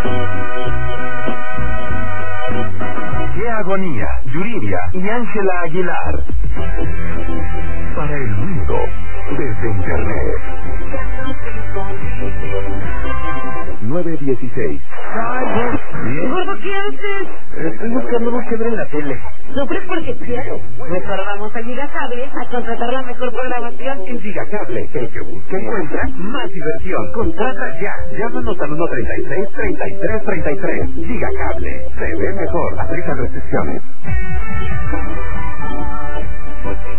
¡Qué agonía! Yuridia y Ángela Aguilar. Para el mundo, desde Internet. 9:16. Gordo, ¿qué haces? Estoy buscando algo que ver en la tele. Sufres porque quiero. Mejor vamos a Gigacable a contratar la mejor programación. En Gigacable, el que busca encuentra más diversión. Contrata ya. Llámanos al 136-3333. Gigacable. Se ve mejor. Aplica restricciones.